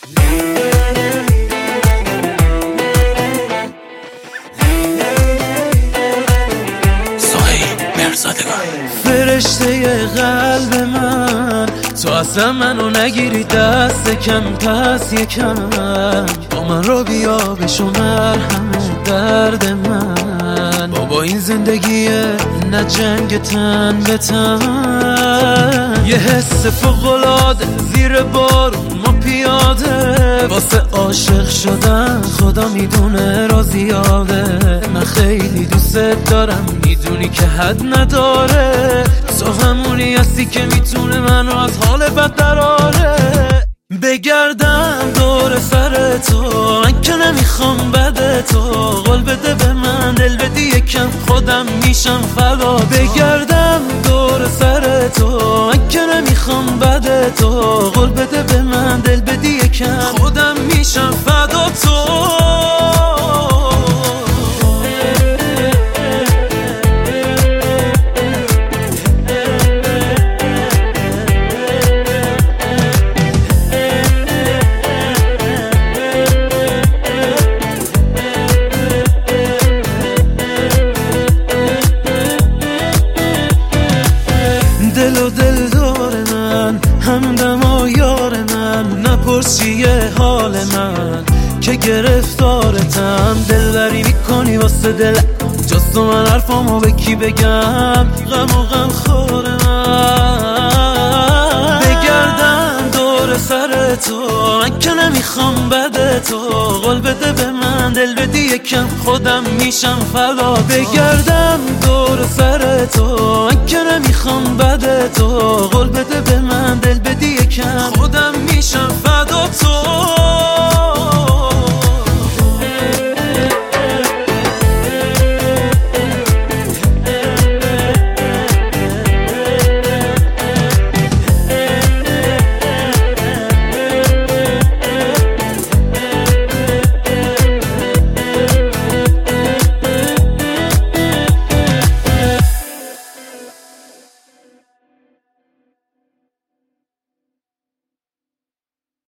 فرشته قلب من، تو اصلا منو نگیری دست کم، پس یکم با من رو بیا بشو مرهم درد من. بابا این زندگیه نه جنگ تن به تن، یه حس فوق‌العاده زیر بارون ما پیاده، واسه عاشق شدن خدا میدونه را زیاده. من خیلی دوست دارم میدونی که حد نداره، تو همونی هستی که میتونه من رو از حال بد دراره. بگردم دور سر تو من که نمیخوام بده، تو قول بده به من دل بدی یکم خودم میشم فدا. بگردم دور سر تو من که نمیخوام بده، تو قول بده به من دل بدی یکم خودم میشم فدا تو. دل و دل دار من، همدم و یار من، نپرس چیه حال من که گرفتارتم. دلبری میکنی واسه دل جز تو من حرفامو به کی بگم، غم و غم خور من. بگردم دور سر تو من که نمیخوام بده، تو قول بده به من دل بدی یکم خودم میشم فدا. بگردم دور سر تو من که نمیخوام بده، تو قول بده به من دل بدی یکم خودم میشم